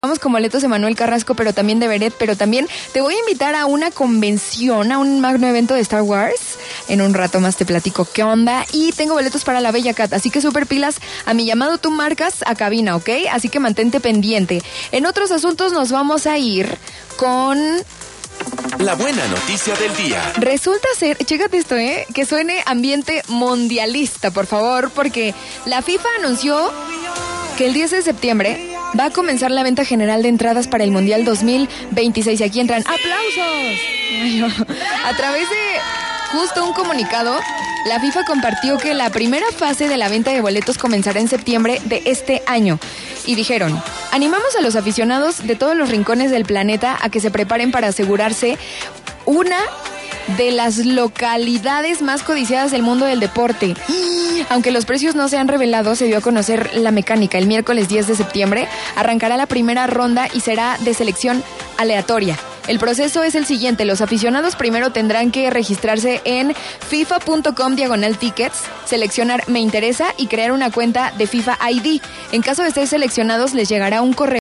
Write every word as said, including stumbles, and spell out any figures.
Vamos con boletos de Manuel Carrasco, pero también de Beret, pero también te voy a invitar a una convención, a un magno evento de Star Wars. En un rato más te platico qué onda. Y tengo boletos para la Bella Cat, así que súper pilas. A mi llamado tú marcas a cabina, ¿ok? Así que mantente pendiente. En otros asuntos nos vamos a ir con... la buena noticia del día. Resulta ser, chécate esto, ¿eh? Que suene ambiente mundialista, por favor, porque la FIFA anunció que el diez de septiembre va a comenzar la venta general de entradas para el Mundial dos mil veintiséis. Y aquí entran ¡aplausos! A través de justo un comunicado, la FIFA compartió que la primera fase de la venta de boletos comenzará en septiembre de este año. Y dijeron, animamos a los aficionados de todos los rincones del planeta a que se preparen para asegurarse una de las localidades más codiciadas del mundo del deporte. Aunque los precios no se han revelado, se dio a conocer la mecánica. El miércoles diez de septiembre arrancará la primera ronda y será de selección aleatoria. El proceso es el siguiente: los aficionados primero tendrán que registrarse en fifa.com diagonal tickets, seleccionar me interesa y crear una cuenta de FIFA I D. En caso de ser seleccionados, les llegará un correo